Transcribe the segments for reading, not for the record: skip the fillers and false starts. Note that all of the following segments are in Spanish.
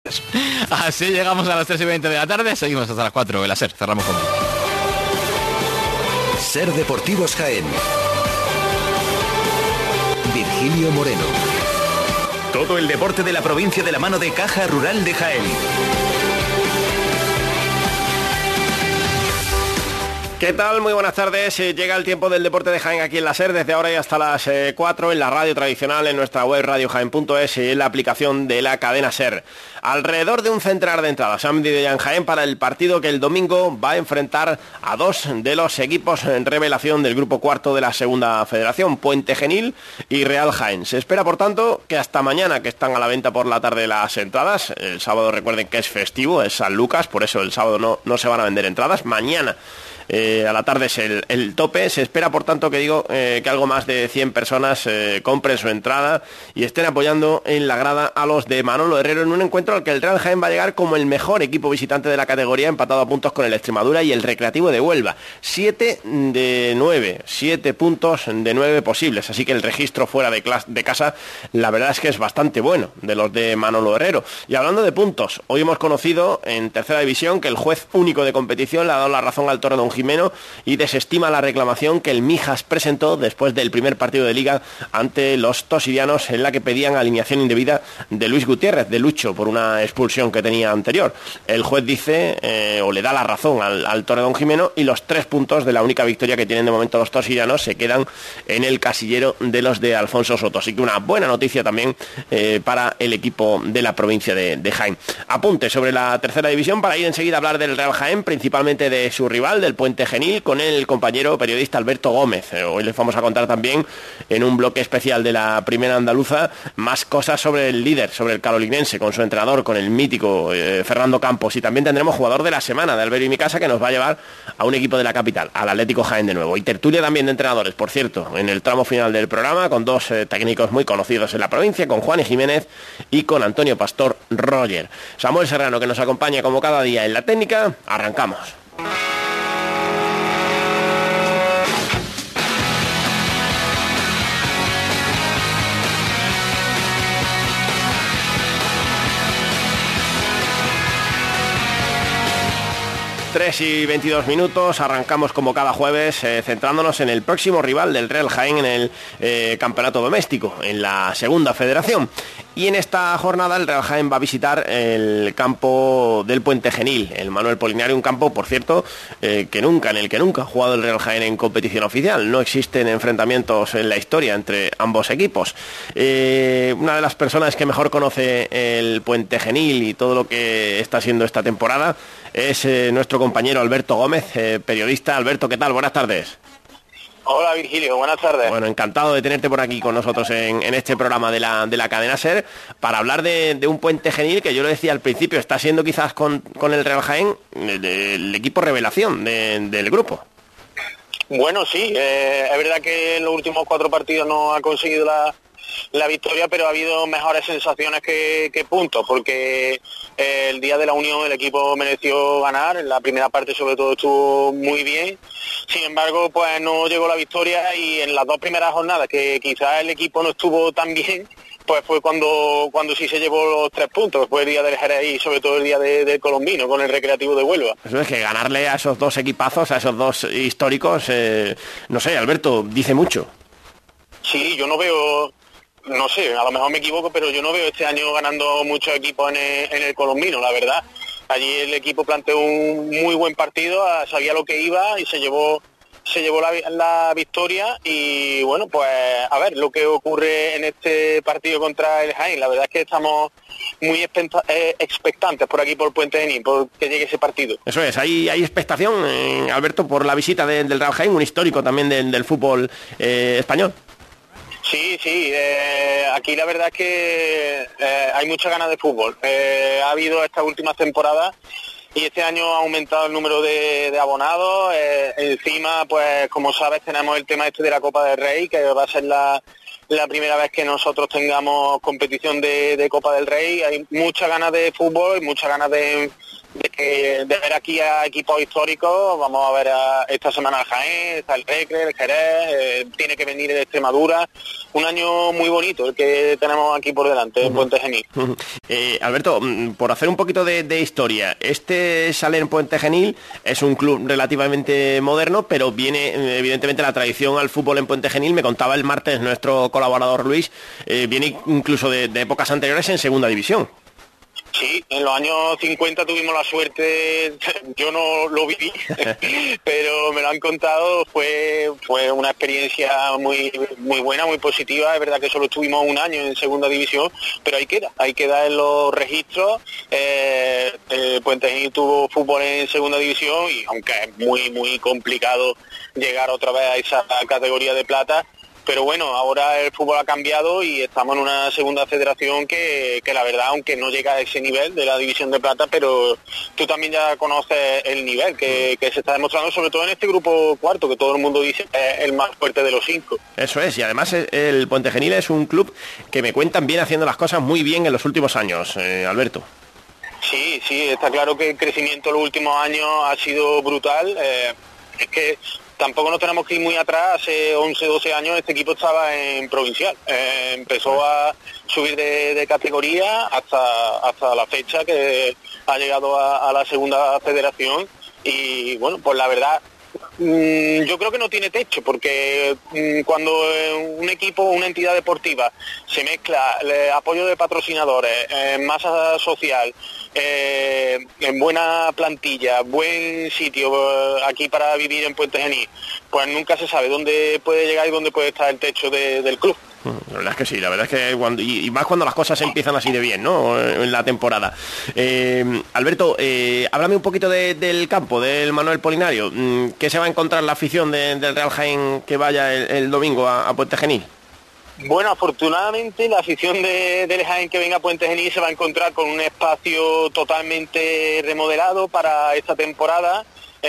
Así llegamos a las 3:20 de la tarde, seguimos hasta las 4 de la SER, cerramos con... SER Deportivos Jaén. Virgilio Moreno. Todo el deporte de la provincia de la mano de Caja Rural de Jaén. ¿Qué tal? Muy buenas tardes. Llega el tiempo del deporte de Jaén aquí en la SER, desde ahora y hasta las 4 en la radio tradicional, en nuestra web radiojaén.es y en la aplicación de la cadena SER. Alrededor de un centenar de entradas se han vendido ya en Jaén para el partido que el domingo va a enfrentar a dos de los equipos en revelación del grupo cuarto de la segunda federación, Puente Genil y Real Jaén. Se espera, por tanto, que hasta mañana, que están a la venta por la tarde las entradas, el sábado recuerden que es festivo, es San Lucas, por eso el sábado no se van a vender entradas, mañana a la tarde es el tope. Se espera, por tanto, que algo más de 100 personas compren su entrada y estén apoyando en la grada a los de Manolo Herrero en un encuentro al que el Real Jaén va a llegar como el mejor equipo visitante de la categoría, empatado a puntos con el Extremadura y el Recreativo de Huelva. 7 puntos de 9 posibles, así que el registro fuera de casa la verdad es que es bastante bueno de los de Manolo Herrero. Y hablando de puntos, hoy hemos conocido en tercera división que el juez único de competición le ha dado la razón al Torredón Jimeno y desestima la reclamación que el Mijas presentó después del primer partido de Liga ante los tosirianos, en la que pedían alineación indebida de Luis Gutiérrez, de Lucho, por una expulsión que tenía anterior. El juez dice, o le da la razón al Torredón Jimeno, y los 3 puntos de la única victoria que tienen de momento los tosirianos se quedan en el casillero de los de Alfonso Soto. Así que una buena noticia también para el equipo de la provincia de Jaén. Apunte sobre la tercera división para ir enseguida a hablar del Real Jaén, principalmente de su rival, del Puente Genil, con el compañero periodista Alberto Gómez. Hoy les vamos a contar también, en un bloque especial de la primera andaluza, más cosas sobre el líder, sobre el carolinense, con su entrenador, con el mítico Fernando Campos, y también tendremos jugador de la semana de Albero y mi casa, que nos va a llevar a un equipo de la capital, al Atlético Jaén de nuevo. Y tertulia también de entrenadores, por cierto, en el tramo final del programa, con dos técnicos muy conocidos en la provincia, con Juan Jiménez y con Antonio Pastor Roger. Samuel Serrano, que nos acompaña como cada día en la técnica. Arrancamos. 3:22, arrancamos como cada jueves, centrándonos en el próximo rival del Real Jaén en el campeonato doméstico, en la segunda federación. Y en esta jornada el Real Jaén va a visitar el campo del Puente Genil, el Manuel Polinario, un campo, por cierto, en el que nunca ha jugado el Real Jaén en competición oficial. No existen enfrentamientos en la historia entre ambos equipos. Una de las personas que mejor conoce el Puente Genil y todo lo que está siendo esta temporada es nuestro compañero Alberto Gómez, periodista. Alberto, ¿qué tal? Buenas tardes. Hola Virgilio, buenas tardes. Bueno, encantado de tenerte por aquí con nosotros en este programa de la cadena SER para hablar de un Puente Genil que, yo lo decía al principio, está siendo quizás con el Real Jaén el equipo revelación del grupo. Bueno, sí, es verdad que en los últimos 4 partidos no ha conseguido la victoria, pero ha habido mejores sensaciones que puntos, porque el día de la unión el equipo mereció ganar. En la primera parte sobre todo estuvo muy bien, sin embargo pues no llegó la victoria, y en las 2 primeras jornadas que quizás el equipo no estuvo tan bien, pues fue cuando sí se llevó los 3 puntos. Fue el día del Jerez y sobre todo el día del Colombino con el Recreativo de Huelva. Eso es que ganarle a esos 2 equipazos, a esos 2 históricos, no sé, Alberto, dice mucho. Sí, yo no veo... No sé, a lo mejor me equivoco, pero yo no veo este año ganando muchos equipos en el Colombino, la verdad. Allí el equipo planteó un muy buen partido, sabía lo que iba y se llevó la victoria. Y bueno, pues a ver lo que ocurre en este partido contra el Jaén. La verdad es que estamos muy expectantes por aquí, por Puente Genil, por que llegue ese partido. Eso es, hay expectación, Alberto, por la visita del Real Jaén, un histórico también del fútbol español. Sí, aquí la verdad es que hay muchas ganas de fútbol. Ha habido estas últimas temporadas y este año ha aumentado el número de abonados. Encima, pues como sabes, tenemos el tema de la Copa del Rey, que va a ser la primera vez que nosotros tengamos competición de Copa del Rey. Hay muchas ganas de fútbol y muchas ganas de de ver aquí a equipos históricos. Vamos a ver esta semana al Jaén, está el Recre, el Jerez, tiene que venir el Extremadura. Un año muy bonito el que tenemos aquí por delante, en Puente Genil. Alberto, por hacer un poquito de historia, este Saler en Puente Genil es un club relativamente moderno, pero viene evidentemente la tradición al fútbol en Puente Genil, me contaba el martes nuestro colaborador Luis, viene incluso de épocas anteriores en segunda división. Sí, en los años 50 tuvimos la suerte, yo no lo viví, pero me lo han contado, fue una experiencia muy buena, muy positiva. Es verdad que solo estuvimos un año en segunda división, pero ahí queda en los registros. Puente Genil tuvo fútbol en segunda división y aunque es muy complicado llegar otra vez a esa categoría de plata, pero bueno, ahora el fútbol ha cambiado y estamos en una segunda federación que la verdad, aunque no llega a ese nivel de la división de plata, pero tú también ya conoces el nivel que se está demostrando, sobre todo en este grupo cuarto, que todo el mundo dice es el más fuerte de los 5. Eso es, y además el Puente Genil es un club que me cuentan bien haciendo las cosas muy bien en los últimos años, Alberto. Sí, está claro que el crecimiento en los últimos años ha sido brutal. Es que tampoco nos tenemos que ir muy atrás. Hace 11, 12 años este equipo estaba en provincial. Empezó a subir de categoría hasta la fecha que ha llegado a la segunda federación. Y bueno, pues la verdad, yo creo que no tiene techo, porque cuando un equipo, una entidad deportiva se mezcla el apoyo de patrocinadores, masa social, en buena plantilla, buen sitio aquí para vivir en Puente Genil, pues nunca se sabe dónde puede llegar y dónde puede estar el techo del club. La verdad es que sí, la verdad es que y más cuando las cosas empiezan así de bien, ¿no? En la temporada. Alberto, háblame un poquito del campo, del Manuel Polinario. ¿Qué se va a encontrar la afición del Real Jaén que vaya el domingo a Puente Genil? Bueno, afortunadamente la afición del Jaén que venga a Puente Genil se va a encontrar con un espacio totalmente remodelado para esta temporada.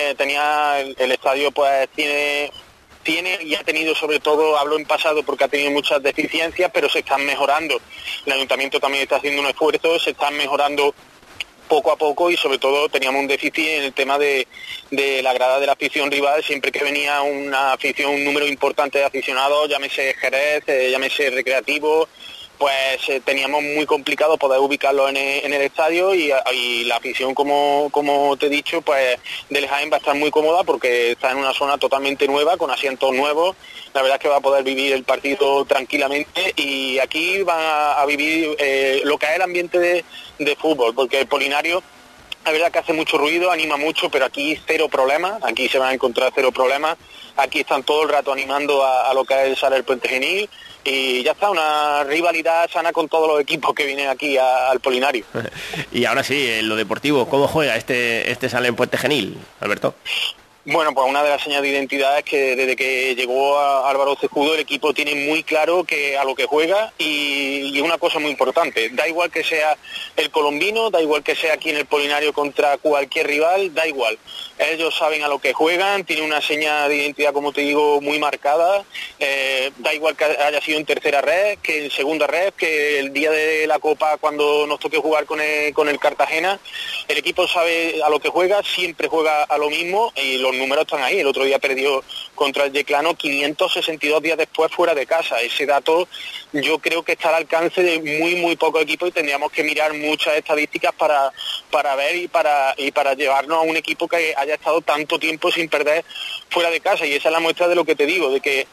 El estadio pues tiene y ha tenido, sobre todo, hablo en pasado porque ha tenido muchas deficiencias, pero se están mejorando. El ayuntamiento también está haciendo un esfuerzo, se están mejorando poco a poco y sobre todo teníamos un déficit en el tema de la grada de la afición rival. Siempre que venía una afición, un número importante de aficionados, llámese Jerez, llámese Recreativo, pues teníamos muy complicado poder ubicarlo en el estadio y la afición, como te he dicho, pues del Jaén va a estar muy cómoda porque está en una zona totalmente nueva, con asientos nuevos. La verdad es que va a poder vivir el partido tranquilamente y aquí van a vivir lo que es el ambiente de fútbol, porque el Polinario, la verdad que hace mucho ruido, anima mucho, pero aquí cero problemas, aquí se van a encontrar cero problemas. Aquí están todo el rato animando a lo que es el Saler Puente Genil y ya está, una rivalidad sana con todos los equipos que vienen aquí al Polinario. Y ahora sí, en lo deportivo, ¿cómo juega este Saler Puente Genil, Alberto? Bueno, pues una de las señas de identidad es que desde que llegó a Álvaro Cejudo el equipo tiene muy claro a lo que juega y una cosa muy importante, da igual que sea el colombino, da igual que sea aquí en el Polinario contra cualquier rival, da igual. Ellos saben a lo que juegan, tienen una seña de identidad, como te digo, muy marcada, da igual que haya sido en tercera red, que en segunda red, que el día de la Copa cuando nos toque jugar con el Cartagena, el equipo sabe a lo que juega, siempre juega a lo mismo y los números están ahí. El otro día perdió contra el Yeclano 562 días después fuera de casa. Ese dato yo creo que está al alcance de muy pocos equipos y tendríamos que mirar muchas estadísticas para ver y para llevarnos a un equipo que haya estado tanto tiempo sin perder fuera de casa. Y esa es la muestra de lo que te digo, de que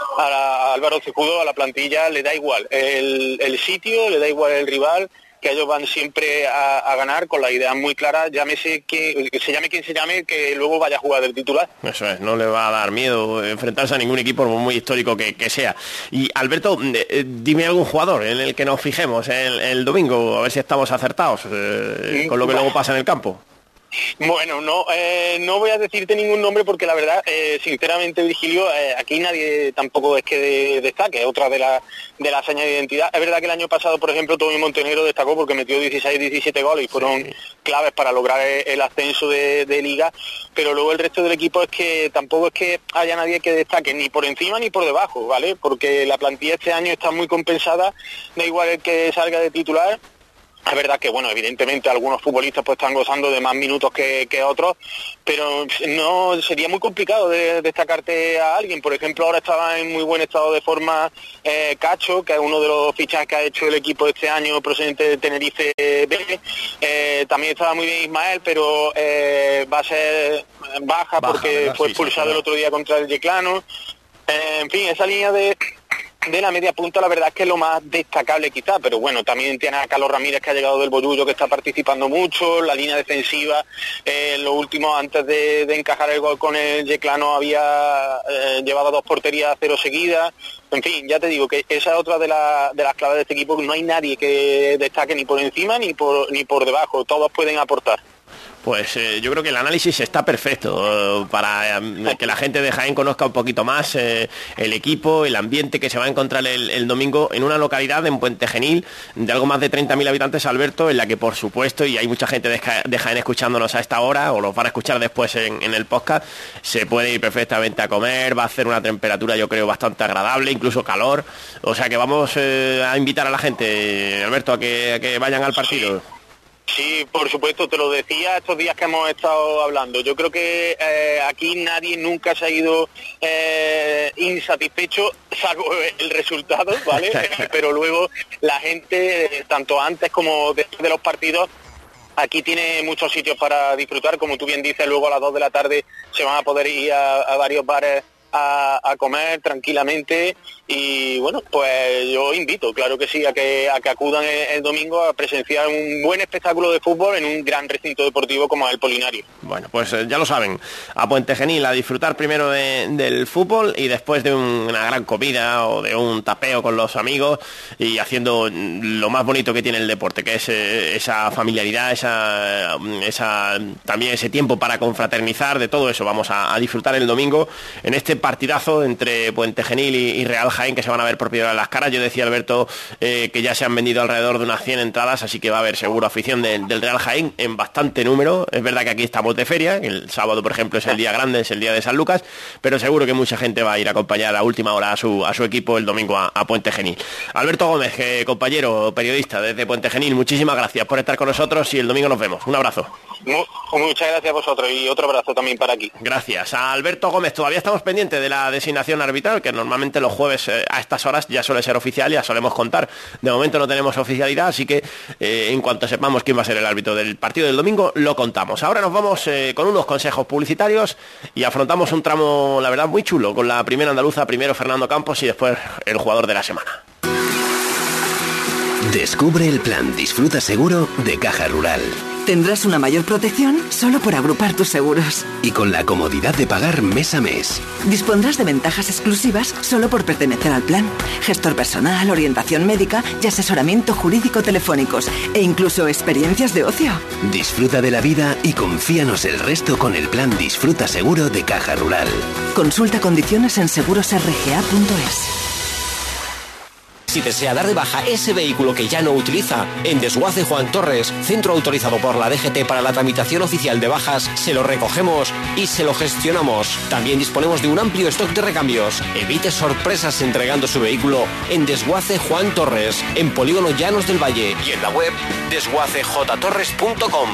a Álvaro Cejudo, a la plantilla, le da igual el sitio, le da igual el rival, que ellos van siempre a ganar con la idea muy clara, llámese que se llame quien se llame, que luego vaya a jugar del titular. Eso es, no le va a dar miedo enfrentarse a ningún equipo muy histórico que sea. Y Alberto, dime algún jugador en el que nos fijemos el domingo, a ver si estamos acertados con lo que luego pasa en el campo. Bueno, no voy a decirte ningún nombre porque la verdad, sinceramente, Virgilio, aquí nadie tampoco es que destaque, otra de la señas de identidad. Es verdad que el año pasado, por ejemplo, Tommy Montenegro destacó porque metió 16-17 goles y fueron claves para lograr el ascenso de liga, pero luego el resto del equipo es que tampoco es que haya nadie que destaque, ni por encima ni por debajo, ¿vale? Porque la plantilla este año está muy compensada, da igual el que salga de titular. Es verdad que, bueno, evidentemente algunos futbolistas pues están gozando de más minutos que otros, pero no sería muy complicado de destacarte a alguien. Por ejemplo, ahora estaba en muy buen estado de forma Cacho, que es uno de los fichajes que ha hecho el equipo este año procedente de Tenerife B. También estaba muy bien Ismael, pero va a ser baja porque fue expulsado el otro día contra el Yeclano. En fin, esa línea de la media punta la verdad es que es lo más destacable quizá, pero bueno, también tiene a Carlos Ramírez, que ha llegado del Bollullo, que está participando mucho. La línea defensiva, lo último, antes de encajar el gol con el Yeclano, había llevado 2 porterías a 0 seguidas. En fin, ya te digo que esa es otra de las claves de este equipo, que no hay nadie que destaque ni por encima ni por debajo, todos pueden aportar. Pues yo creo que el análisis está perfecto para que la gente de Jaén conozca un poquito más el equipo, el ambiente que se va a encontrar el domingo en una localidad, en Puente Genil, de algo más de 30.000 habitantes, Alberto, en la que por supuesto, y hay mucha gente de Jaén escuchándonos a esta hora, o los van a escuchar después en el podcast, se puede ir perfectamente a comer, va a hacer una temperatura yo creo bastante agradable, incluso calor, o sea que vamos a invitar a la gente, Alberto, a que vayan al partido. Sí, por supuesto, te lo decía estos días que hemos estado hablando. Yo creo que aquí nadie nunca se ha ido insatisfecho, salvo el resultado, ¿vale? Pero luego la gente, tanto antes como después de los partidos, aquí tiene muchos sitios para disfrutar. Como tú bien dices, luego a las 2 de la tarde se van a poder ir a varios bares a comer tranquilamente. Y bueno, pues yo invito, claro que sí, a que acudan el domingo a presenciar un buen espectáculo de fútbol en un gran recinto deportivo como es el Polinario. Bueno, pues ya lo saben, a Puente Genil a disfrutar primero del fútbol y después de una gran comida o de un tapeo con los amigos y haciendo lo más bonito que tiene el deporte, que es esa familiaridad, también ese tiempo para confraternizar. De todo eso vamos a disfrutar el domingo en este partidazo entre Puente Genil y Real Jaén, que se van a ver por piedra en las caras. Yo decía, Alberto, que ya se han vendido alrededor de unas 100 entradas, así que va a haber seguro afición del Real Jaén en bastante número. Es verdad que aquí estamos de feria, el sábado por ejemplo es el día grande, es el día de San Lucas, pero seguro que mucha gente va a ir a acompañar a última hora a su equipo el domingo a Puente Genil. Alberto Gómez, compañero periodista desde Puente Genil, muchísimas gracias por estar con nosotros y el domingo nos vemos. Un abrazo. Muchas gracias a vosotros y otro abrazo también para aquí. Gracias a Alberto Gómez. Todavía estamos pendientes de la designación arbitral, que normalmente los jueves a estas horas ya suele ser oficial, ya solemos contar. De momento no tenemos oficialidad, así que en cuanto sepamos quién va a ser el árbitro del partido del domingo, lo contamos. Ahora nos vamos con unos consejos publicitarios y afrontamos un tramo, la verdad, muy chulo, con la primera andaluza, primero Fernando Campos y después el jugador de la semana. Descubre el plan Disfruta Seguro de Caja Rural. Tendrás una mayor protección solo por agrupar tus seguros. Y con la comodidad de pagar mes a mes. Dispondrás de ventajas exclusivas solo por pertenecer al plan. Gestor personal, orientación médica y asesoramiento jurídico telefónicos. E incluso experiencias de ocio. Disfruta de la vida y confíanos el resto con el plan Disfruta Seguro de Caja Rural. Consulta condiciones en segurosrga.es. Si desea dar de baja ese vehículo que ya no utiliza, en Desguace Juan Torres, centro autorizado por la DGT para la tramitación oficial de bajas, se lo recogemos y se lo gestionamos. También disponemos de un amplio stock de recambios. Evite sorpresas entregando su vehículo en Desguace Juan Torres, en Polígono Llanos del Valle y en la web desguacejtorres.com.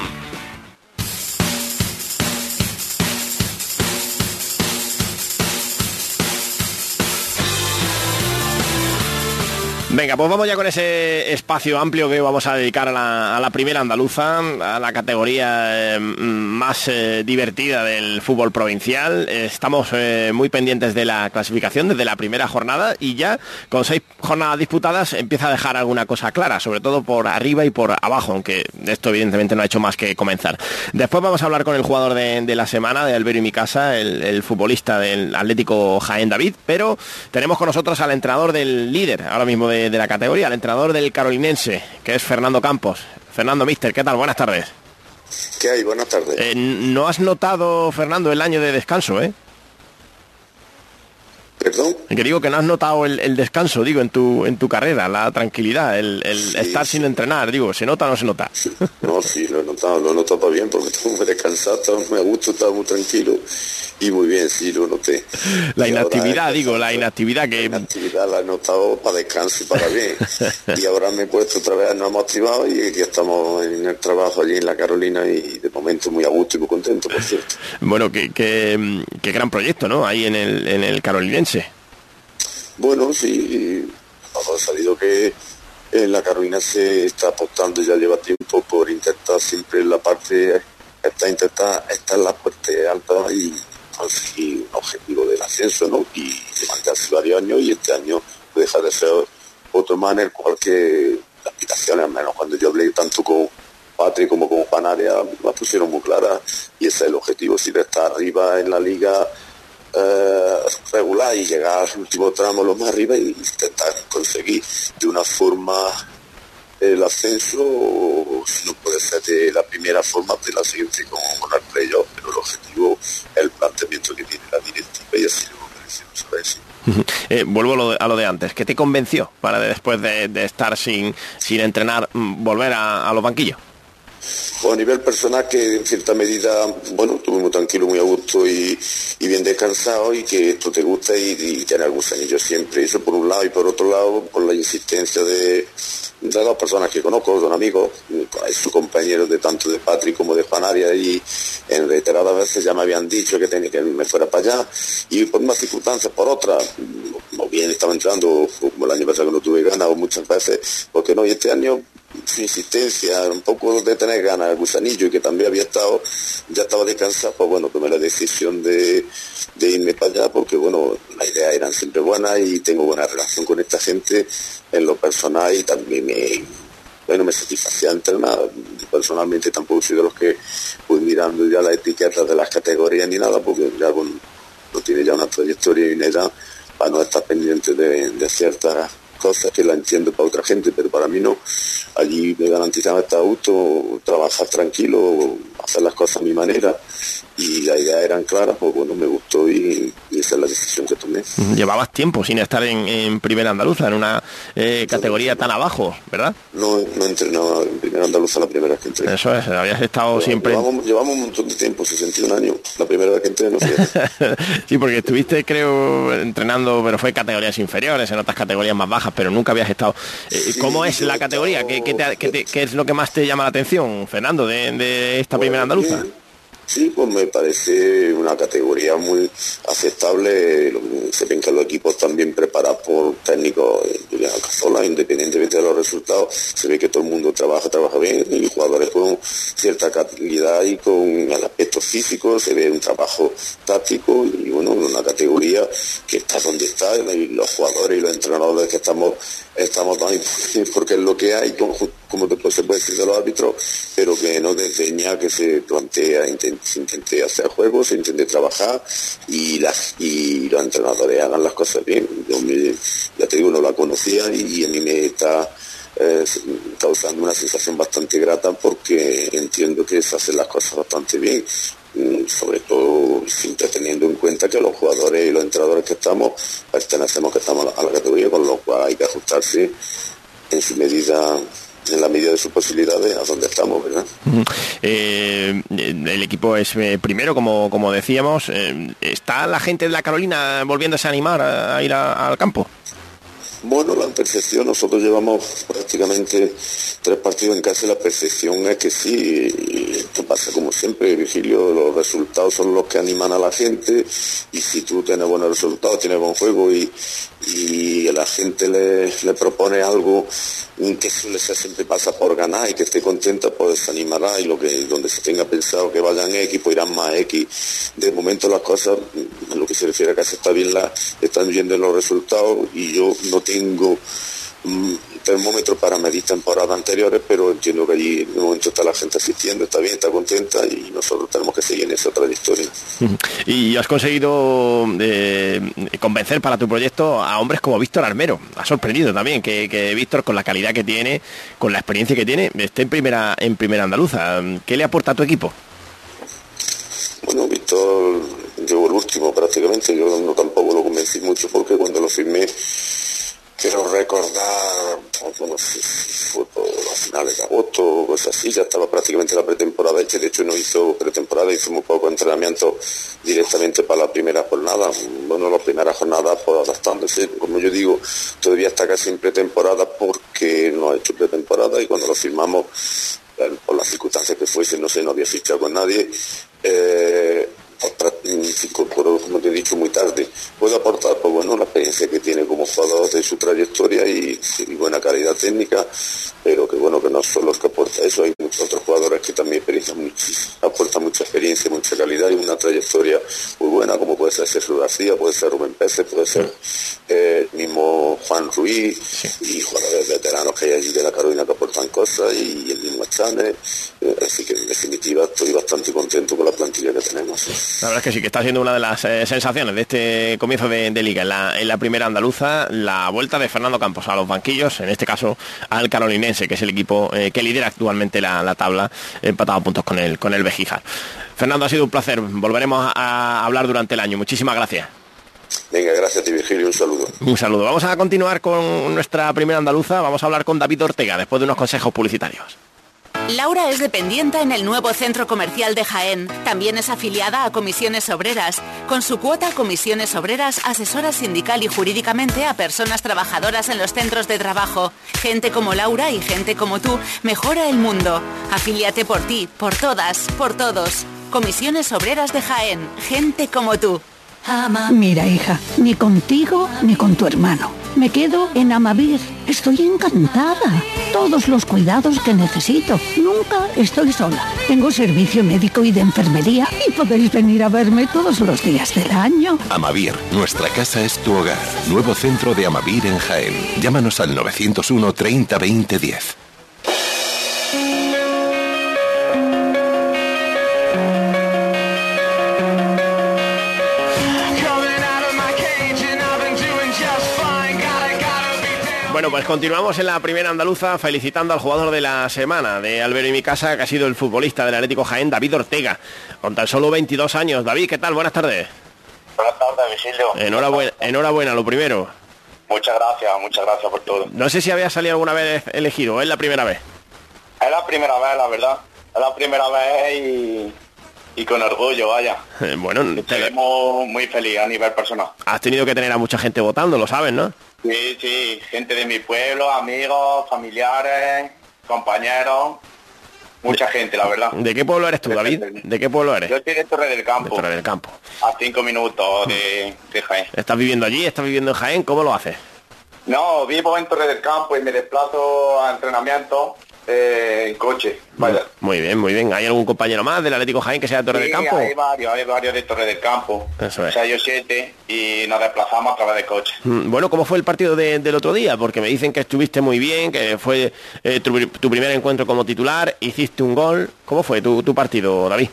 Venga, pues vamos ya con ese espacio amplio que vamos a dedicar a la primera andaluza, a la categoría más divertida del fútbol provincial. Estamos muy pendientes de la clasificación desde la primera jornada y ya con 6 jornadas disputadas empieza a dejar alguna cosa clara, sobre todo por arriba y por abajo, aunque esto evidentemente no ha hecho más que comenzar. Después vamos a hablar con el jugador de la semana, de Albero y mi casa, el futbolista del Atlético Jaén, David, pero tenemos con nosotros al entrenador del líder ahora mismo de la categoría, el entrenador del Carolinense, que es Fernando Campos. Fernando, míster, ¿qué tal? Buenas tardes. ¿Qué hay? Buenas tardes. ¿No has notado, Fernando, el año de descanso, ¿Perdón? Que digo que no has notado el descanso, digo, en tu carrera, la tranquilidad, el estar sin entrenar, digo, ¿se nota o no se nota? No, sí, lo he notado bien, porque estoy muy descansado, estaba muy a gusto, estaba muy tranquilo y muy bien, sí, lo noté. La inactividad, la inactividad que... La inactividad la he notado para descanso y para bien. Y ahora me he puesto otra vez, nos hemos activado y aquí estamos en el trabajo allí en la Carolina y de momento muy a gusto y muy contento, por cierto. Bueno, qué gran proyecto, ¿no? Ahí en el carolinense. Bueno, sí, ha salido que en la Carolina se está apostando, ya lleva tiempo, por intentar siempre en la parte, estar en la parte alta y conseguir un objetivo del ascenso, ¿no? Y llevan hace varios años y este año no deja de ser otro más en el cual que las aspiraciones, al menos cuando yo hablé tanto con Patri como con Juanaria, las pusieron muy claras y ese es el objetivo, sí, de estar arriba en la liga regular y llegar al último tramo lo más arriba y intentar conseguir de una forma el ascenso, o si no puede ser de la primera forma, de la siguiente con el playoff, pero el objetivo es el planteamiento que tiene la directiva y así lo merecemos a ver. Vuelvo a lo de antes. ¿Qué te convenció para después de estar sin entrenar volver a los banquillos? Pues a nivel personal, que en cierta medida, bueno, estuve muy tranquilo, muy a gusto y bien descansado, y que esto te gusta y tiene algún anillo siempre. Eso por un lado, y por otro lado, por la insistencia de dos personas que conozco, son amigos, sus compañeros de tanto de Patrick como de Juanaria, y en reiteradas veces ya me habían dicho que tenía que me fuera para allá, y por unas circunstancias, por otras, o bien estaba entrando, como el año pasado que no tuve ganas, o muchas veces, porque no, y este año su insistencia, un poco de tener ganas, el gusanillo, y que también ya estaba descansado, pues bueno, tomé la decisión de irme para allá, porque bueno, las ideas eran siempre buenas y tengo buena relación con esta gente en lo personal, y también me satisfacía entrenar. Personalmente tampoco soy de los que voy mirando ya las etiquetas de las categorías ni nada, porque ya no tiene ya una trayectoria y una edad para no estar pendiente de ciertas cosas que la entiendo para otra gente, pero para mí no. Allí me garantizaba estar a gusto, trabajar tranquilo, hacer las cosas a mi manera, y las ideas eran claras, pues bueno, me gustó y esa es la decisión que tomé. Llevabas tiempo sin estar en Primera Andaluza, en una categoría tan abajo, ¿verdad? No he entrenado en Primera Andaluza la primera vez que entrené. Eso es, habías estado siempre... Llevamos un montón de tiempo, 61 años, la primera vez que entrené. Sí, porque estuviste, creo, entrenando, pero fue categorías inferiores, en otras categorías más bajas, pero nunca habías estado... ¿Cómo es la categoría? ¿Qué es lo que más te llama la atención, Fernando, de esta Primera Andaluza? Sí, pues me parece una categoría muy aceptable. Se ven que los equipos están bien preparados por técnicos, Julián Cazola, independientemente de los resultados. Se ve que todo el mundo trabaja bien, y jugadores con cierta calidad y con el aspecto físico. Se ve un trabajo táctico y bueno, una categoría que está donde está, y los jugadores y los entrenadores que estamos ahí porque es lo que hay, como se puede decir de los árbitros, pero que no desdeña que se plantea, se intente hacer juegos, se intente trabajar y los entrenadores hagan las cosas bien. Ya te digo, no la conocía y a mí me está causando una sensación bastante grata, porque entiendo que se hacen las cosas bastante bien, sobre todo siempre teniendo en cuenta que los jugadores y los entrenadores que estamos pertenecemos a la categoría, con lo cual hay que ajustarse en la medida de sus posibilidades a donde estamos, ¿verdad? El equipo es primero, como decíamos. ¿Está la gente de la Carolina volviéndose a animar a ir al campo? Bueno, la percepción, nosotros llevamos prácticamente 3 partidos en casa, y la percepción es que sí, y esto pasa como siempre, Virgilio, los resultados son los que animan a la gente, y si tú tienes buenos resultados, tienes buen juego y a la gente le propone algo que suele ser, siempre pasa por ganar y que esté contenta, pues se animará, y donde se tenga pensado que vayan X, pues irán más X. De momento las cosas, en lo que se refiere a casa, están yendo los resultados, y yo no tengo termómetro para medir temporadas anteriores, pero entiendo que allí en un momento está la gente asistiendo, está bien, está contenta, y nosotros tenemos que seguir en esa trayectoria. Y has conseguido convencer para tu proyecto a hombres como Víctor Armero. Ha sorprendido también que Víctor, con la calidad que tiene, con la experiencia que tiene, esté en primera andaluza. ¿Qué le aporta a tu equipo? Bueno, Víctor llegó el último prácticamente, yo no tampoco lo convencí mucho porque cuando lo firmé, quiero recordar, bueno, fue por las finales de agosto, cosas así, ya estaba prácticamente la pretemporada hecha. De hecho no hizo pretemporada, hizo muy poco entrenamiento directamente para la primera jornada. Bueno, la primera jornada pues adaptándose, como yo digo, todavía está casi en pretemporada porque no ha hecho pretemporada, y cuando lo firmamos, por las circunstancias que fuese, no sé, no había fichado con nadie, se incorporó, como te he dicho, muy tarde. Puedo aportar, pues bueno, la experiencia que tiene como jugador de su trayectoria y buena calidad técnica, pero que bueno, que no son los que aporta eso, hay muchos otros jugadores que también aportan mucha experiencia, mucha calidad y una trayectoria muy buena, como puede ser Sergio García, puede ser Rubén Pérez, puede ser el mismo Juan Ruiz, y jugadores veteranos que hay allí de la Carolina que aportan cosas, y el mismo Chane. Así que en definitiva estoy bastante contento con la plantilla que tenemos. La verdad es que sí, que está siendo una de las sensaciones de este comienzo de liga en la primera andaluza, la vuelta de Fernando Campos a los banquillos, en este caso al Carolinense, que es el equipo que lidera actualmente la tabla, empatado a puntos con el Bejíjar. Fernando, ha sido un placer, volveremos a hablar durante el año, muchísimas gracias. Venga, gracias a ti, Virgilio, un saludo. Un saludo. Vamos a continuar con nuestra primera andaluza, vamos a hablar con David Ortega después de unos consejos publicitarios. Laura es dependienta en el nuevo centro comercial de Jaén. También es afiliada a Comisiones Obreras. Con su cuota, Comisiones Obreras asesora sindical y jurídicamente a personas trabajadoras en los centros de trabajo. Gente como Laura y gente como tú mejora el mundo. Afíliate por ti, por todas, por todos. Comisiones Obreras de Jaén. Gente como tú. Mira, hija, ni contigo ni con tu hermano. Me quedo en Amavir. Estoy encantada. Todos los cuidados que necesito. Nunca estoy sola. Tengo servicio médico y de enfermería y podéis venir a verme todos los días del año. Amavir, nuestra casa es tu hogar. Nuevo centro de Amavir en Jaén. Llámanos al 901 30 20 10. Bueno, pues continuamos en la primera andaluza felicitando al jugador de la semana de Albero y mi casa, que ha sido el futbolista del Atlético Jaén, David Ortega, con tan solo 22 años. David, ¿qué tal? Buenas tardes. Buenas tardes, Vigilio. Enhorabuena, lo primero. Muchas gracias por todo. No sé si había salido alguna vez elegido, ¿es la primera vez? Es la primera vez, la verdad. Es la primera vez y con orgullo, vaya. Bueno, estaremos muy feliz a nivel personal. Has tenido que tener a mucha gente votando, lo sabes, ¿no? Sí, gente de mi pueblo, amigos, familiares, compañeros, mucha gente, la verdad. ¿De qué pueblo eres tú, David? ¿De qué pueblo eres? Yo estoy de Torre del Campo. De Torre del Campo. A 5 minutos de Jaén. ¿Estás viviendo allí? ¿Estás viviendo en Jaén? ¿Cómo lo haces? No, vivo en Torre del Campo y me desplazo a entrenamiento en coche. Vaya. Muy bien. ¿Hay algún compañero más del Atlético Jaén que sea de Torre del Campo? Hay varios de Torre del Campo. Eso es. O sea, yo 7 y nos desplazamos a través de coche. Bueno, ¿cómo fue el partido del otro día? Porque me dicen que estuviste muy bien, que fue tu primer encuentro como titular, hiciste un gol. ¿Cómo fue tu partido, David?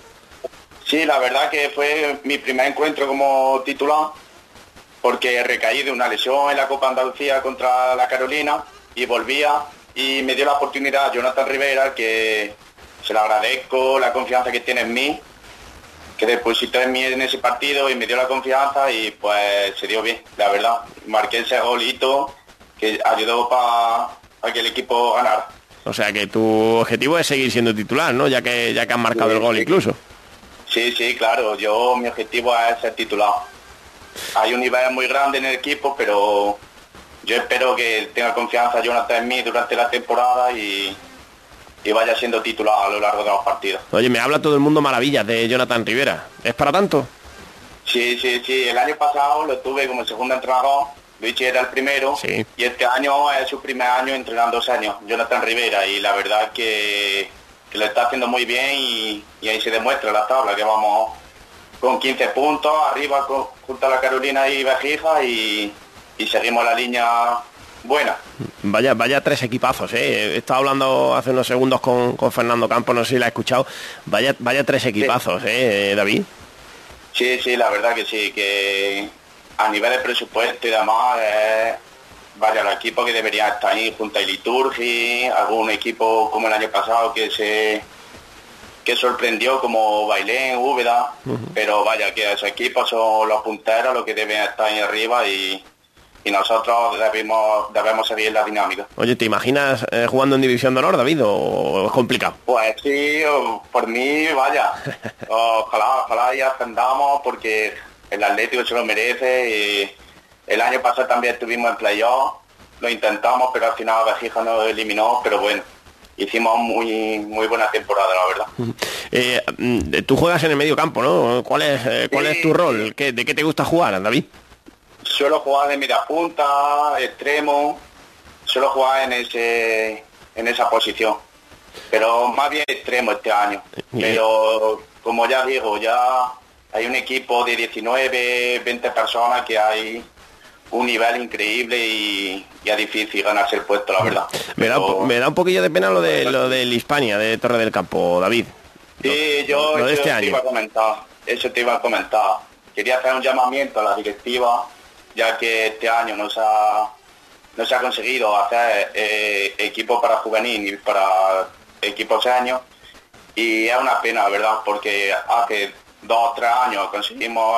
Sí, la verdad que fue mi primer encuentro como titular, porque recaí de una lesión en la Copa Andalucía contra la Carolina y volvía y me dio la oportunidad a Jonathan Rivera, que se le agradezco la confianza que tiene en mí, que depositó en mí en ese partido y me dio la confianza y pues se dio bien, la verdad. Marqué ese golito que ayudó para que el equipo ganara. O sea que tu objetivo es seguir siendo titular, ¿no? Ya que has marcado el gol incluso. Sí, claro, mi objetivo es ser titular. Hay un nivel muy grande en el equipo, pero yo espero que tenga confianza Jonathan en mí durante la temporada y vaya siendo titular a lo largo de los partidos. Oye, me habla todo el mundo maravillas de Jonathan Rivera. ¿Es para tanto? Sí. El año pasado lo tuve como segundo entrenador, Luigi era el primero, sí. Y este año es su primer año entrenando 2 años, Jonathan Rivera, y la verdad que lo está haciendo muy bien y ahí se demuestra la tabla, que vamos con 15 puntos, arriba junto a la Carolina y Bejija y seguimos la línea buena. Vaya 3 equipazos, He estado hablando hace unos segundos con Fernando Campos, no sé si la ha escuchado. Vaya 3 equipazos, sí. David. Sí, la verdad que sí, que a nivel de presupuesto y demás, vaya, los equipos que deberían estar ahí junto a Liturgi, algún equipo como el año pasado que que sorprendió como Bailén, Úbeda, pero vaya, que ese equipo son los punteros los que deben estar ahí arriba y nosotros debemos seguir la dinámica. Oye, ¿te imaginas jugando en División de Honor, David, o es complicado? Pues sí, por mí, vaya. Ojalá y ascendamos porque el Atlético se lo merece y el año pasado también estuvimos en playoff, lo intentamos, pero al final Béjica nos eliminó, pero bueno, hicimos muy buena temporada, la verdad. Tú juegas en el medio campo, ¿no? ¿Cuál es tu rol? ¿De qué te gusta jugar, David? Suelo jugar de media punta, extremo, suelo jugar en esa posición, pero más bien extremo este año. Pero como ya digo, ya hay un equipo de 19, 20 personas que hay un nivel increíble y es difícil ganarse el puesto, la verdad. Me da un poquillo de pena lo del Hispania, de Torre del Campo, David. Sí, yo lo de este año. Eso te iba a comentar. Quería hacer un llamamiento a la directiva, ya que este año no se ha conseguido hacer equipos para juvenil y para equipos años, y es una pena, ¿verdad? Porque hace 2 o 3 años conseguimos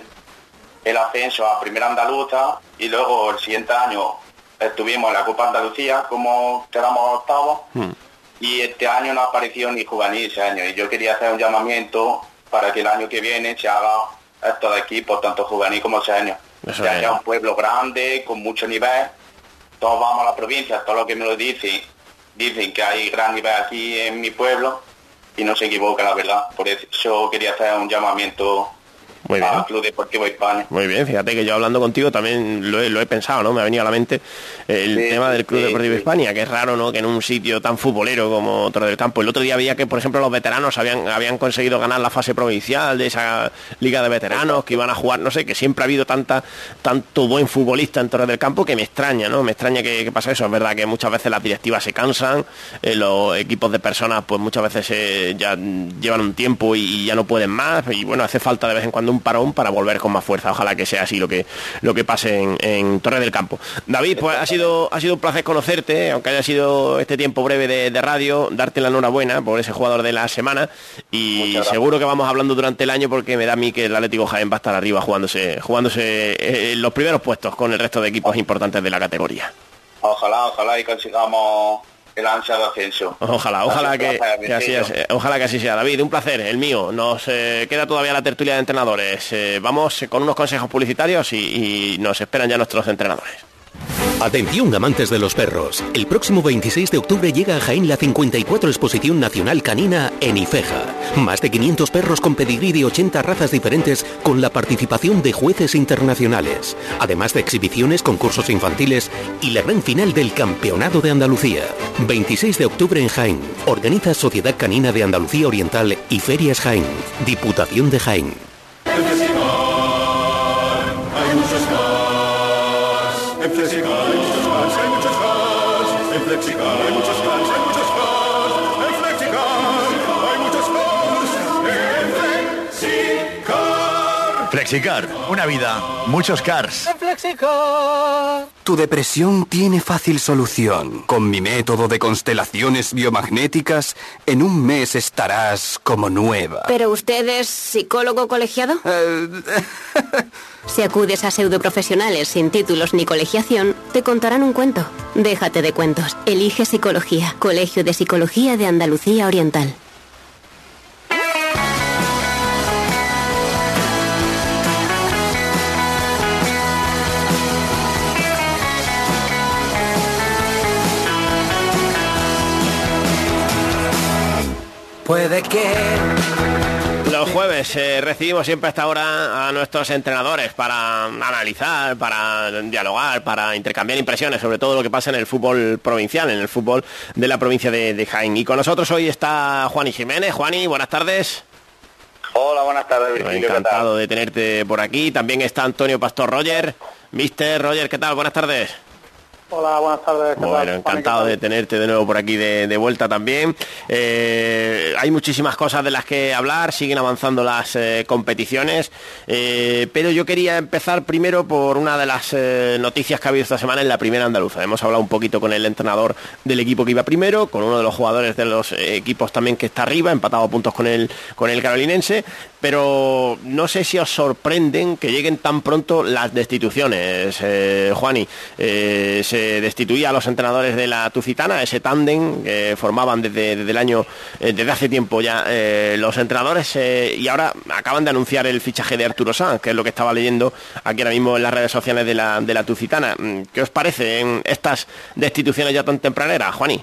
el ascenso a Primera Andaluza y luego el siguiente año estuvimos en la Copa Andalucía como quedamos octavos y este año no ha aparecido ni juvenil ese año, y yo quería hacer un llamamiento para que el año que viene se haga estos equipos, tanto juvenil como senior. Ya que es un pueblo grande, con mucho nivel, todos vamos a la provincia, todo lo que me lo dicen que hay gran nivel aquí en mi pueblo y no se equivoca, la verdad. Por eso quería hacer un llamamiento al Club Deportivo Hispania. Muy bien, fíjate que yo hablando contigo también lo he pensado, ¿no? Me ha venido a la mente el tema del Club Deportivo Hispania, que es raro, ¿no? Que en un sitio tan futbolero como Torre del Campo. El otro día había que, por ejemplo, los veteranos habían conseguido ganar la fase provincial de esa liga de veteranos, que iban a jugar, no sé, que siempre ha habido tanto buen futbolista en Torre del Campo, que me extraña, ¿no? Me extraña que pasa eso. Es verdad que muchas veces las directivas se cansan, los equipos de personas pues muchas veces ya llevan un tiempo y ya no pueden más, y bueno, hace falta de vez en cuando un parón para volver con más fuerza. Ojalá que sea así lo que pase en Torre del Campo. David, pues ha sido un placer conocerte, aunque haya sido este tiempo breve de radio, darte la enhorabuena por ese jugador de la semana, y seguro que vamos hablando durante el año, porque me da a mí que el Atlético Jaén va a estar arriba jugándose los primeros puestos con el resto de equipos importantes de la categoría. Ojalá y consigamos el ansia de ascenso. Ojalá que así sea. David, un placer, el mío. Nos queda todavía la tertulia de entrenadores. Vamos con unos consejos publicitarios y nos esperan ya nuestros entrenadores. Atención, amantes de los perros. El próximo 26 de octubre llega a Jaén la 54 Exposición Nacional Canina en Ifeja. Más de 500 perros con pedigrí de 80 razas diferentes, con la participación de jueces internacionales. Además de exhibiciones, concursos infantiles y la gran final del Campeonato de Andalucía. 26 de octubre en Jaén. Organiza Sociedad Canina de Andalucía Oriental y Ferias Jaén. Diputación de Jaén. En Flexicar hay muchos cars, hay muchos cars. En Flexicar hay muchos cars, hay muchos cars. En Flexicar hay muchos cars. En Flexicar. Flexicar, una vida, muchos cars. En Flexicar. Tu depresión tiene fácil solución. Con mi método de constelaciones biomagnéticas, en un mes estarás como nueva. ¿Pero usted es psicólogo colegiado? Si acudes a pseudoprofesionales sin títulos ni colegiación, te contarán un cuento. Déjate de cuentos. Elige Psicología. Colegio de Psicología de Andalucía Oriental. Puede que... Los jueves recibimos siempre a esta hora a nuestros entrenadores para analizar, para dialogar, para intercambiar impresiones sobre todo lo que pasa en el fútbol provincial, en el fútbol de la provincia de Jaén. Y con nosotros hoy está Juani Jiménez. Juani, buenas tardes. Hola, buenas tardes, Virgilio. Encantado de tenerte por aquí. También está Antonio Pastor Roger. Mister Roger, ¿qué tal? Buenas tardes. Hola, buenas tardes. Bueno, encantado de tenerte de nuevo por aquí de vuelta también. Hay muchísimas cosas de las que hablar, siguen avanzando las competiciones, pero yo quería empezar primero por una de las noticias que ha habido esta semana en la primera andaluza. Hemos hablado un poquito con el entrenador del equipo que iba primero, con uno de los jugadores de los equipos también que está arriba, empatado a puntos con el carolinense, pero no sé si os sorprenden que lleguen tan pronto las destituciones, Juani. Se destituía a los entrenadores de la Tucitana, ese tándem que formaban desde hace tiempo ya los entrenadores, y ahora acaban de anunciar el fichaje de Arturo Sanz, que es lo que estaba leyendo aquí ahora mismo en las redes sociales de la Tucitana. ¿Qué os parece en estas destituciones ya tan tempraneras, Juani?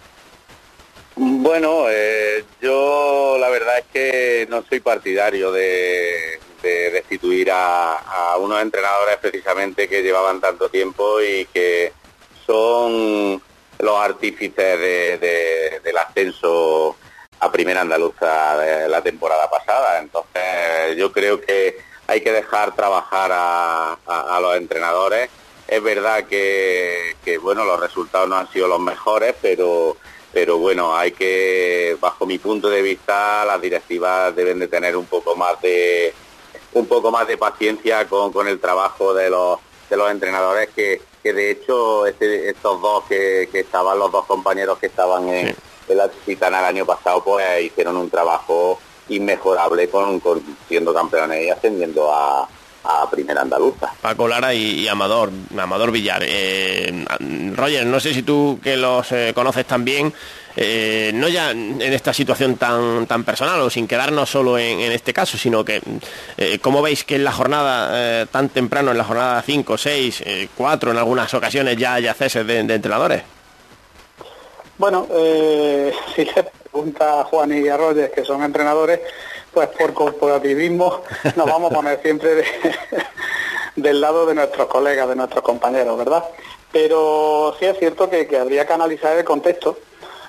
Bueno, yo la verdad es que no soy partidario de destituir a unos entrenadores precisamente que llevaban tanto tiempo y que son los artífices del ascenso a primera andaluza de la temporada pasada. Entonces yo creo que hay que dejar trabajar a los entrenadores. Es verdad que bueno, los resultados no han sido los mejores, pero bueno, hay que, bajo mi punto de vista, las directivas deben de tener un poco más de paciencia con el trabajo de los entrenadores, que de hecho estos dos que estaban, los dos compañeros que estaban en la Tucitana el año pasado, pues hicieron un trabajo inmejorable con siendo campeones y ascendiendo a primera andaluza. Paco Lara y Amador Villar. Roger, no sé si tú, que los conoces también, no ya en esta situación tan personal o sin quedarnos solo en este caso, sino que ¿cómo veis que en la jornada tan temprano, en la jornada 5, 6, 4 en algunas ocasiones ya haya ceses de entrenadores? Bueno, si le pregunta a Juan y a Roger, que son entrenadores, pues por corporativismo nos vamos a poner siempre del lado de nuestros colegas, de nuestros compañeros, ¿verdad? Pero sí es cierto que habría que analizar el contexto.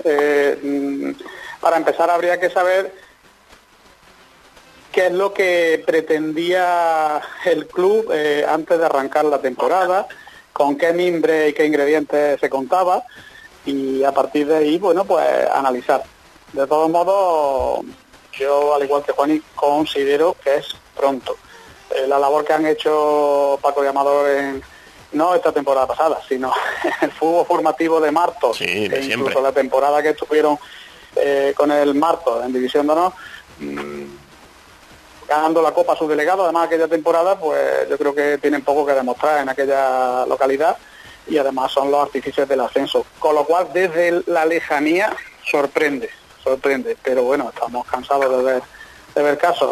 Para empezar habría que saber qué es lo que pretendía el club antes de arrancar la temporada, con qué mimbre y qué ingredientes se contaba, y a partir de ahí, bueno, pues analizar. De todos modos, yo, al igual que Juani, considero que es pronto. La labor que han hecho Paco y Amador no esta temporada pasada, sino en el fútbol formativo de Martos, incluso la temporada que estuvieron con el Martos en División de Honor, ganando la Copa a sus delegados. Además, aquella temporada, pues yo creo que tienen poco que demostrar en aquella localidad, y además son los artífices del ascenso, con lo cual desde la lejanía sorprende, pero bueno, estamos cansados de ver casos.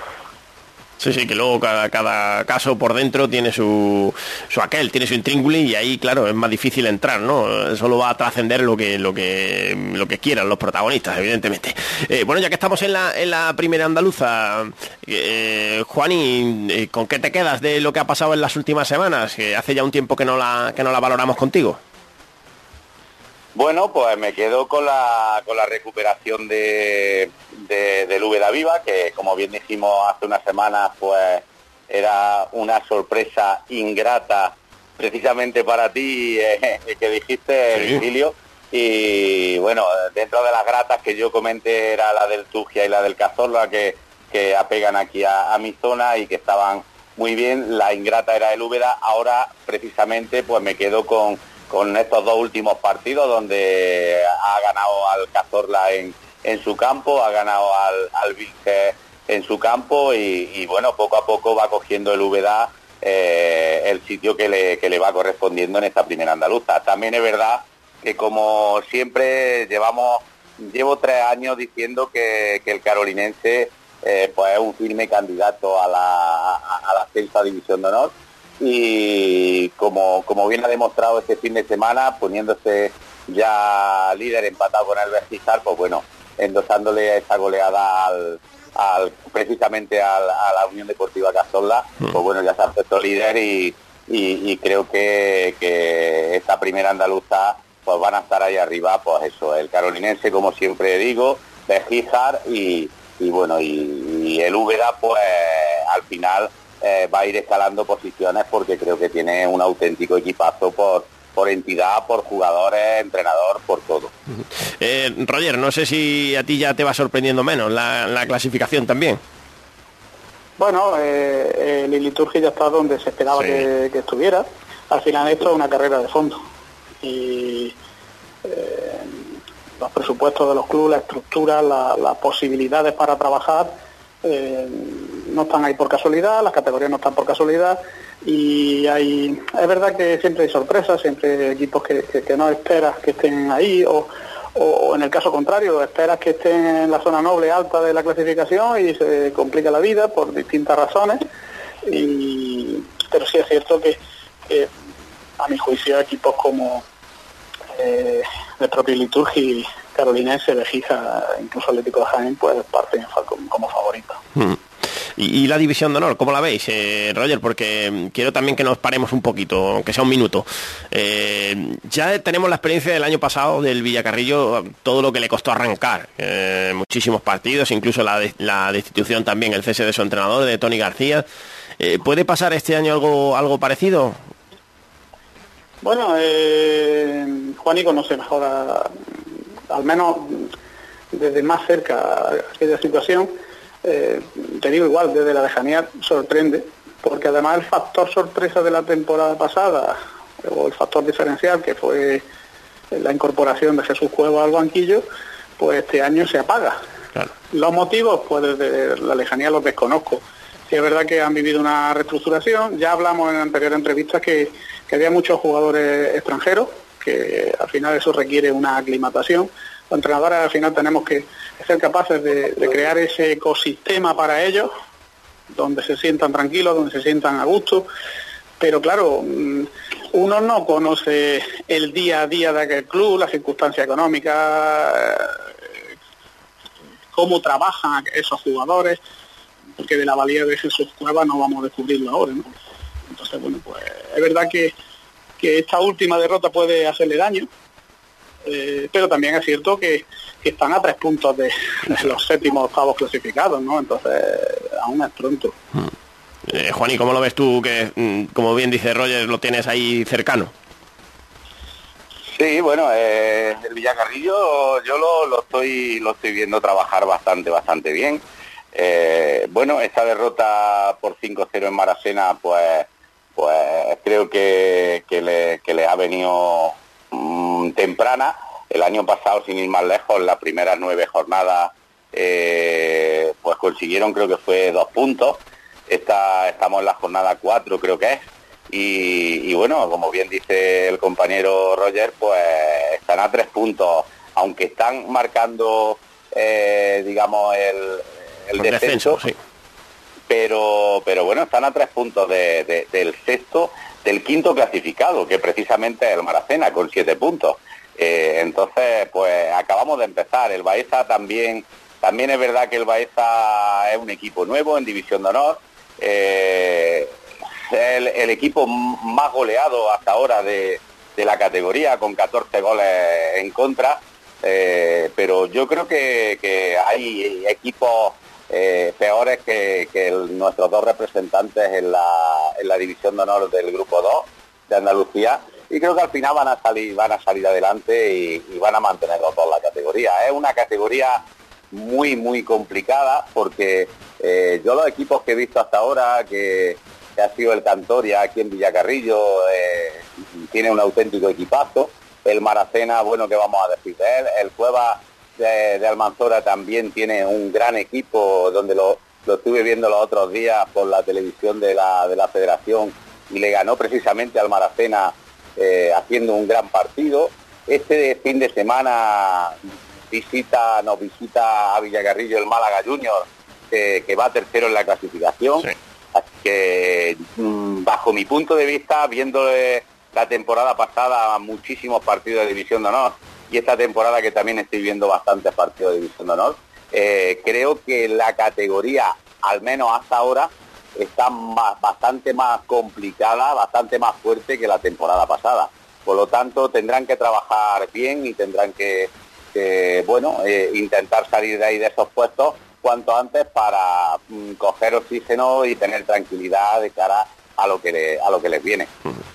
Sí, que luego cada caso por dentro tiene su tiene su intríngulis, y ahí, claro, es más difícil entrar, ¿no? Solo va a trascender lo que quieran los protagonistas, evidentemente. Bueno, ya que estamos en la primera andaluza, Juani, ¿con qué te quedas de lo que ha pasado en las últimas semanas? Que hace ya un tiempo que no la valoramos contigo. Bueno, pues me quedo con la recuperación del Úbeda Viva, que como bien dijimos hace unas semanas, pues era una sorpresa ingrata precisamente para ti, que dijiste, Virgilio. Y bueno, dentro de las gratas que yo comenté era la del Tugia y la del Cazorla, que apegan aquí a mi zona y que estaban muy bien. La ingrata era el Úbeda. Ahora precisamente pues me quedo con estos dos últimos partidos, donde ha ganado al Cazorla en su campo, ha ganado al Vilche en su campo, y bueno, poco a poco va cogiendo el Úbeda el sitio que le va correspondiendo en esta primera andaluza. También es verdad que, como siempre, llevo 3 años diciendo que el carolinense pues es un firme candidato al ascenso a División de Honor, y como bien ha demostrado este fin de semana, poniéndose ya líder, empatado con el Bercijar, pues bueno, endosándole esa goleada precisamente a la Unión Deportiva Cazorla, pues bueno, ya se ha puesto líder, y creo que esta primera andaluza pues van a estar ahí arriba, pues eso, el carolinense, como siempre digo, Bercijar, y bueno, y el Úbeda, pues al final va a ir escalando posiciones, porque creo que tiene un auténtico equipazo por por entidad, por jugadores, entrenador, por todo. Roger, no sé si a ti ya te va sorprendiendo menos la clasificación también. Bueno, el Liturgia ya está donde se esperaba que estuviera. Al final esto es una carrera de fondo. Y los presupuestos de los clubes, la estructura, las posibilidades para trabajar no están ahí por casualidad, las categorías no están por casualidad. Y es verdad que siempre hay sorpresas, siempre hay equipos que no esperas que estén ahí, o en el caso contrario, esperas que estén en la zona noble alta de la clasificación y se complica la vida por distintas razones. Pero sí es cierto que a mi juicio equipos como el propio Liturgia, Carolinense, Bejica, incluso Atlético de Jaén, pues parten como favoritos. ¿Y la división de honor, cómo la veis, Roger? Porque quiero también que nos paremos un poquito, aunque sea un minuto. Ya tenemos la experiencia del año pasado del Villacarrillo, todo lo que le costó arrancar, muchísimos partidos, incluso la destitución también, el cese de su entrenador, de Tony García. ¿Puede pasar este año algo parecido? Bueno, Juani conoce mejor, al menos desde más cerca, aquella situación. Te digo igual, desde la lejanía sorprende, porque además el factor sorpresa de la temporada pasada, o el factor diferencial, que fue la incorporación de Jesús Cuevas al banquillo, pues este año se apaga. Claro. Los motivos, pues desde la lejanía los desconozco. Sí, es verdad que han vivido una reestructuración. Ya hablamos en anteriores entrevistas que había muchos jugadores extranjeros, que al final eso requiere una aclimatación. Los entrenadores al final tenemos que ser capaces de crear ese ecosistema para ellos, donde se sientan tranquilos, donde se sientan a gusto. Pero claro, uno no conoce el día a día de aquel club, las circunstancias económicas, cómo trabajan esos jugadores, porque de la valía de Jesús Cuevas no vamos a descubrirlo ahora, ¿no? Entonces, bueno, pues es verdad que esta última derrota puede hacerle daño, pero también es cierto que están a 3 puntos de los 7º, 8º clasificados, ¿no? Entonces, aún es pronto. Juan, ¿y cómo lo ves tú, que como bien dice Roger, lo tienes ahí cercano? Sí, bueno, el Villacarrillo yo lo estoy viendo trabajar bastante bien. Bueno, esta derrota por 5-0 en Maracena, pues creo que le ha venido temprana. El año pasado, sin ir más lejos, las primeras 9 jornadas pues consiguieron, creo que fue 2 puntos. Estamos en la jornada 4, creo que es. Y bueno, como bien dice el compañero Roger, pues están a 3 puntos, aunque están marcando, digamos, el descenso, sí. Pero bueno, están a 3 puntos del quinto clasificado, que precisamente es el Maracena, con 7 puntos. Entonces, pues acabamos de empezar. El Baeza también es verdad que el Baeza es un equipo nuevo en División de Honor. El equipo más goleado hasta ahora de la categoría, con 14 goles en contra. Pero yo creo que hay equipos peores que nuestros 2 representantes en la División de Honor del Grupo 2 de Andalucía, y creo que al final van a salir adelante y van a mantener los 2 la categoría. Es una categoría muy complicada, porque yo los equipos que he visto hasta ahora, que ha sido el Cantoria aquí en Villacarrillo, tiene un auténtico equipazo. El Maracena, bueno, ¿qué vamos a decir de él? El Cuevas de Almanzora también tiene un gran equipo, donde lo estuve viendo los otros días por la televisión de la Federación, y le ganó precisamente al Maracena haciendo un gran partido. Este fin de semana nos visita a Villacarrillo el Málaga Junior, que va tercero en la clasificación. Sí. Así que, bajo mi punto de vista, viendo la temporada pasada muchísimos partidos de División de Honor, y esta temporada que también estoy viendo bastantes partidos de División de Honor, creo que la categoría, al menos hasta ahora, está bastante más complicada, bastante más fuerte que la temporada pasada. Por lo tanto, tendrán que trabajar bien y tendrán que intentar salir de ahí, de esos puestos, cuanto antes, para coger oxígeno y tener tranquilidad de cara a lo que les viene.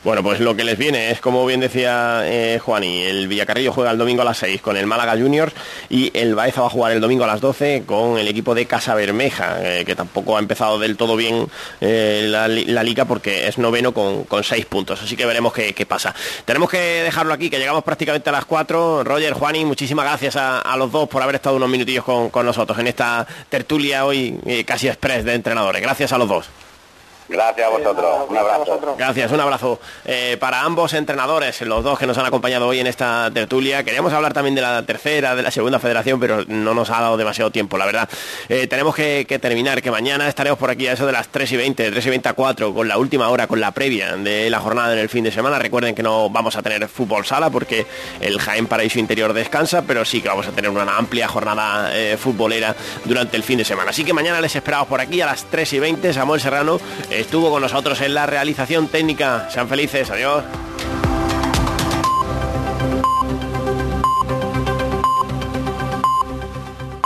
Bueno, pues lo que les viene es, como bien decía Juani, el Villacarrillo juega el domingo a las 6 con el Málaga Juniors y el Baeza va a jugar el domingo a las 12 con el equipo de Casa Bermeja, que tampoco ha empezado del todo bien la liga porque es noveno con 6 puntos, así que veremos qué pasa. Tenemos que dejarlo aquí, que llegamos prácticamente a las 4. Roger, Juani, muchísimas gracias a los dos por haber estado unos minutillos con nosotros en esta tertulia hoy casi express de entrenadores. Gracias a los dos. Gracias a vosotros, un abrazo. Gracias, un abrazo para ambos entrenadores, los dos que nos han acompañado hoy en esta tertulia. Queríamos hablar también de la tercera, de la segunda federación, pero no nos ha dado demasiado tiempo, la verdad. Tenemos que terminar, que mañana estaremos por aquí a eso de las 3:20, 3:24, con la última hora, con la previa de la jornada en el fin de semana. Recuerden que no vamos a tener fútbol sala porque el Jaén Paraíso Interior descansa, pero sí que vamos a tener una amplia jornada futbolera durante el fin de semana. Así que mañana les esperamos por aquí a las 3:20. Samuel Serrano estuvo con nosotros en la realización técnica. Sean felices, adiós.